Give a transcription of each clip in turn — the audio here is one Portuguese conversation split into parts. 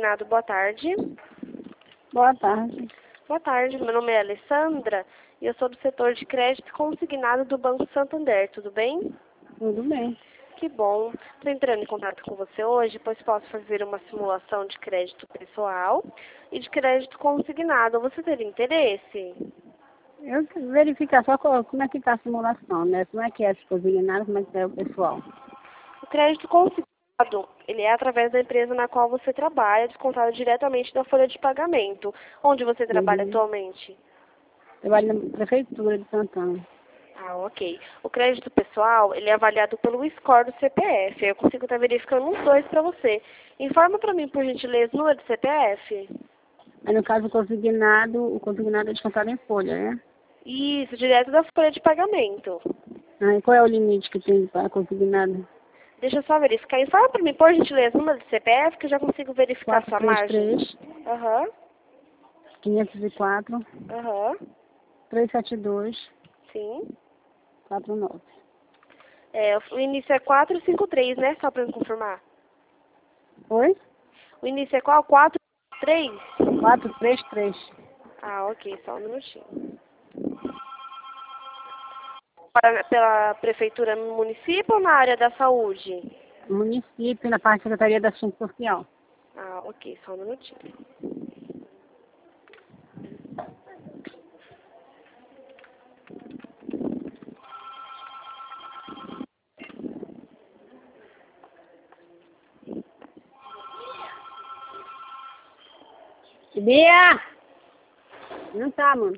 Consignado, boa tarde. Boa tarde. Boa tarde, meu nome é Alessandra e eu sou do setor de crédito consignado do Banco Santander, tudo bem? Tudo bem. Que bom. Estou entrando em contato com você hoje, pois posso fazer uma simulação de crédito pessoal e de crédito consignado. Você teria interesse? Eu quero verificar só como é que está a simulação, né? Como é que é esse consignado, como é que é o pessoal. O crédito consignado, ele é através da empresa na qual você trabalha, descontado diretamente da folha de pagamento. Onde você trabalha atualmente? Trabalho na Prefeitura de Santana. Ah, ok. O crédito pessoal, ele é avaliado pelo score do CPF. Eu consigo estar verificando uns dois para você. Informa para mim, por gentileza, o número do CPF. Aí, no caso, o consignado é descontado em folha, né? Isso, direto da folha de pagamento. Aí, qual é o limite que tem para consignado? Deixa eu só verificar. Informa para mim, por gentileza, o número do CPF, que eu já consigo verificar a sua margem. 433 Aham, 504 aham, 372 sim. 49. É, o início é 453, né? Só para me confirmar. Oi? O início é qual? 43? 433. Ah, ok, só um minutinho. Pela prefeitura no município ou na área da saúde? Município, na parte da Secretaria da Assistência Social. Ah, ok, só um minutinho. Bia! Não tá, mano.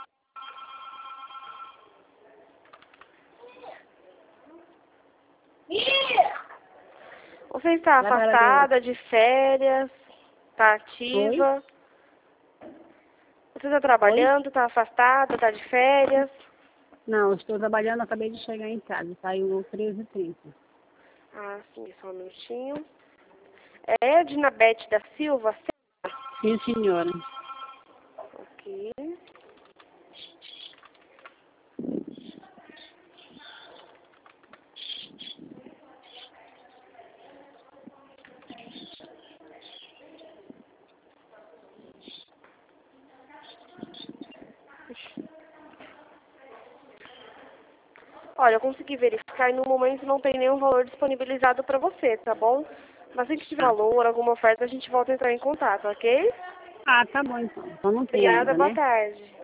Você está Vai pra afastada de férias? Está Oi? ativa? Você está Oi? trabalhando? Está afastada? Está de férias? Não, estou trabalhando, acabei de chegar em casa. Saiu 13h30. Ah, sim, só um minutinho. É Edna Beth da Silva? Sim, senhora. Ok. Olha, eu consegui verificar e no momento não tem nenhum valor disponibilizado para você, tá bom? Mas se tiver valor, alguma oferta, a gente volta a entrar em contato, ok? Ah, tá bom então. Então não tem Obrigada, ainda, boa né? tarde.